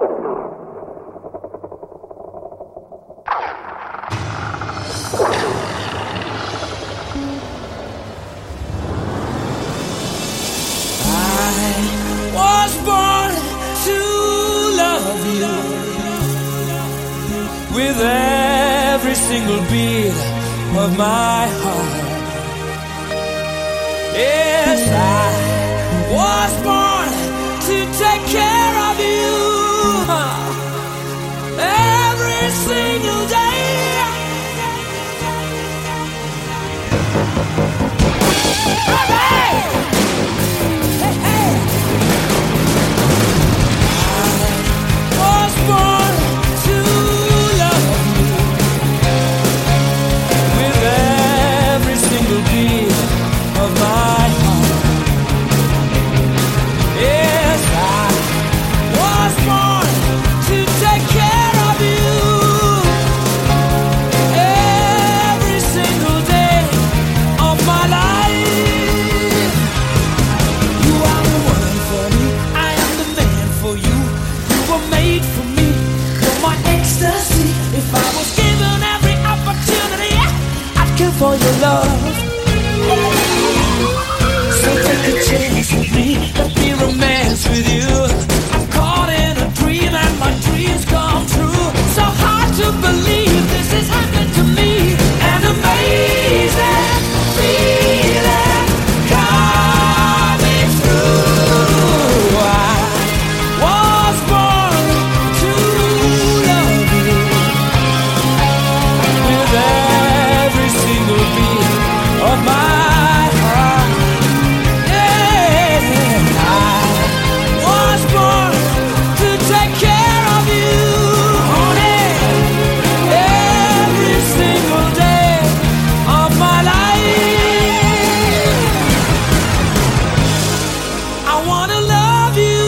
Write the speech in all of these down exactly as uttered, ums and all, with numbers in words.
Was born to love you with every single beat of my heart. Yes, I was born to take care of you every single day. Hey! Was born to love you with every single beat of my heart. Yes, I was born to take care of you every single day of my life. You are the one for me, I am the man for you. You were made for me, you're my ecstasy. If I was given every opportunity, I'd kill for your love. So take a chance with me, let me romance with you. I'm caught in a dream and my dreams come true. So hard to believe this is happening to me. An amazing feeling coming through. I was born to love you with every single beat of my heart. Yeah, I was born to take care of you, honey, every single day of my life. I wanna love you.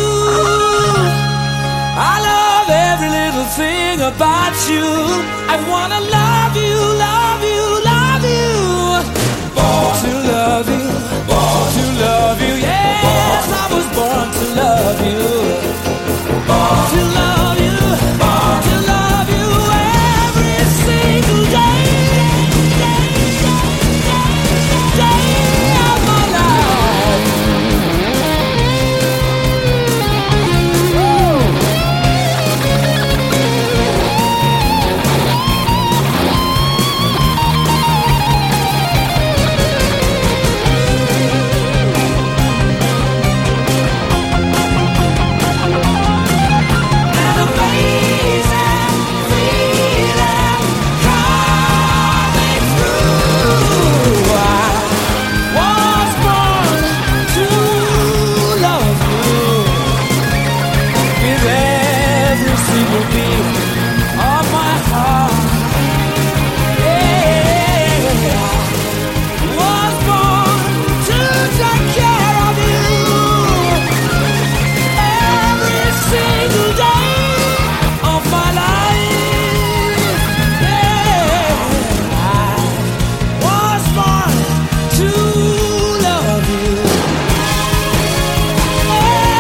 I love every little thing about you. I wanna love you, love you, love you. Born to love you, born to love you. Yes, I was born to love you. Born to love you, born to love you every single day, day, day, day of my life. Woo! An amazing feeling coming through. I was born to love you with every single beat of my heart. Yeah, I was born to take care of you every single day of my life. Yeah, I was born to love you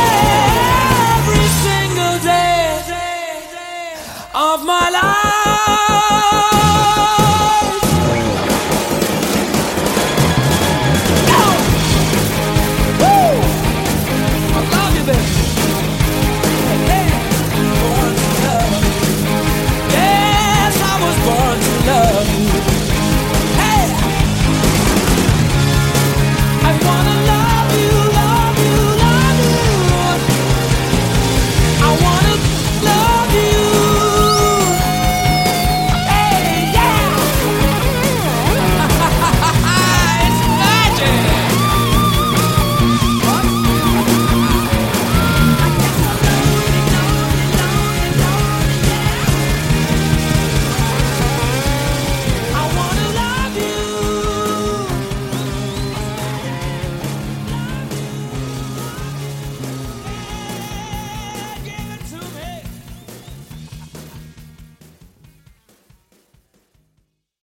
every single day of my life.